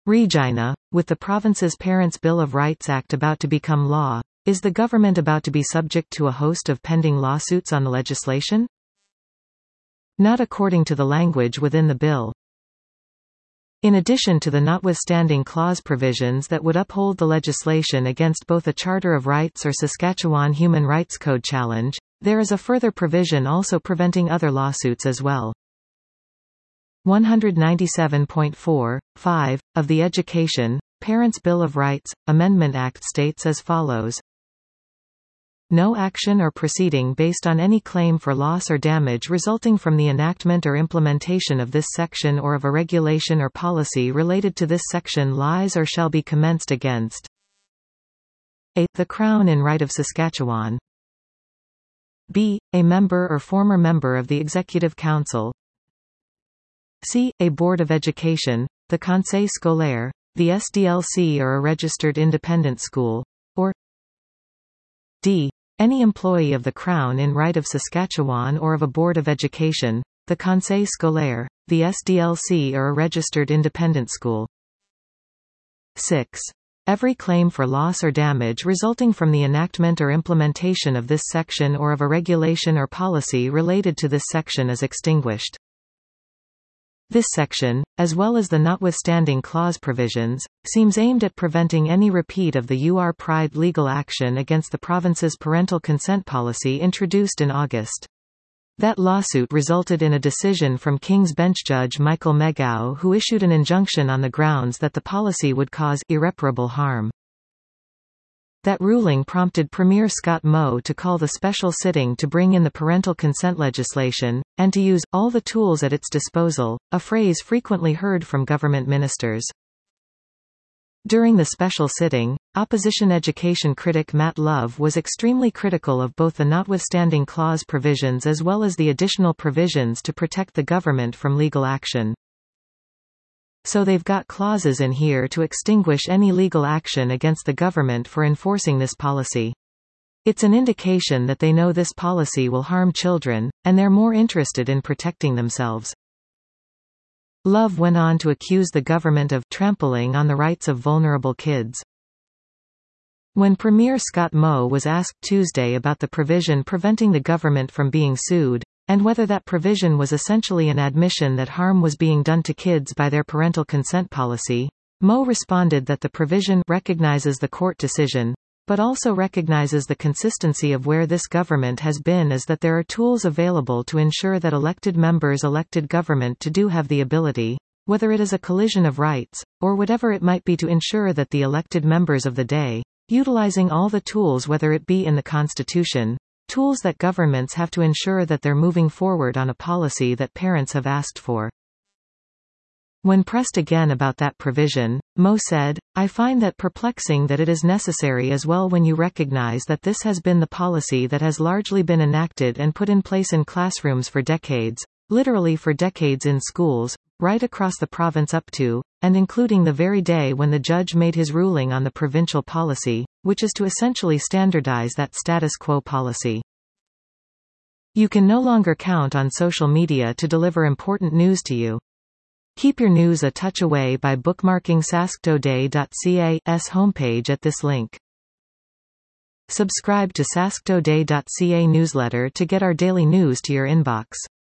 Regina, with the province's Parents' Bill of Rights Act about to become law, is the government about to be subject to a host of pending lawsuits on the legislation? Not according to the language within the bill. In addition to the notwithstanding clause provisions that would uphold the legislation against both a Charter of Rights or Saskatchewan Human Rights Code challenge, there is a further provision also preventing other lawsuits as well. 197.4.5, of the Education, Parents' Bill of Rights, Amendment Act states as follows. No action or proceeding based on any claim for loss or damage resulting from the enactment or implementation of this section or of a regulation or policy related to this section lies or shall be commenced against a. the Crown in right of Saskatchewan, b. a member or former member of the Executive Council, c. a Board of Education, the Conseil scolaire, the SDLC or a registered independent school, or d. any employee of the Crown in right of Saskatchewan or of a Board of Education, the Conseil scolaire, the SDLC or a registered independent school. 6. Every claim for loss or damage resulting from the enactment or implementation of this section or of a regulation or policy related to this section is extinguished. This section, as well as the notwithstanding clause provisions, seems aimed at preventing any repeat of the UR Pride legal action against the province's parental consent policy introduced in August. That lawsuit resulted in a decision from King's Bench Judge Michael Megow, who issued an injunction on the grounds that the policy would cause irreparable harm. That ruling prompted Premier Scott Moe to call the special sitting to bring in the parental consent legislation, and to use all the tools at its disposal, a phrase frequently heard from government ministers. During the special sitting, opposition education critic Matt Love was extremely critical of both the notwithstanding clause provisions as well as the additional provisions to protect the government from legal action. So they've got clauses in here to extinguish any legal action against the government for enforcing this policy. It's an indication that they know this policy will harm children, and they're more interested in protecting themselves. Love went on to accuse the government of trampling on the rights of vulnerable kids. When Premier Scott Moe was asked Tuesday about the provision preventing the government from being sued, and whether that provision was essentially an admission that harm was being done to kids by their parental consent policy, Moe responded that the provision recognizes the court decision, but also recognizes the consistency of where this government has been is that there are tools available to ensure that elected members elected government to do have the ability, whether it is a collision of rights, or whatever it might be to ensure that the elected members of the day, utilizing all the tools whether it be in the Constitution, tools that governments have to ensure that they're moving forward on a policy that parents have asked for. When pressed again about that provision, Moe said, "I find that perplexing that it is necessary as well when you recognize that this has been the policy that has largely been enacted and put in place in classrooms for decades, literally for decades in schools, right across the province up to, and including the very day when the judge made his ruling on the provincial policy, which is to essentially standardize that status quo policy. You can no longer count on social media to deliver important news to you. Keep your news a touch away by bookmarking sasktoday.ca's homepage at this link. Subscribe to sasktoday.ca newsletter to get our daily news to your inbox.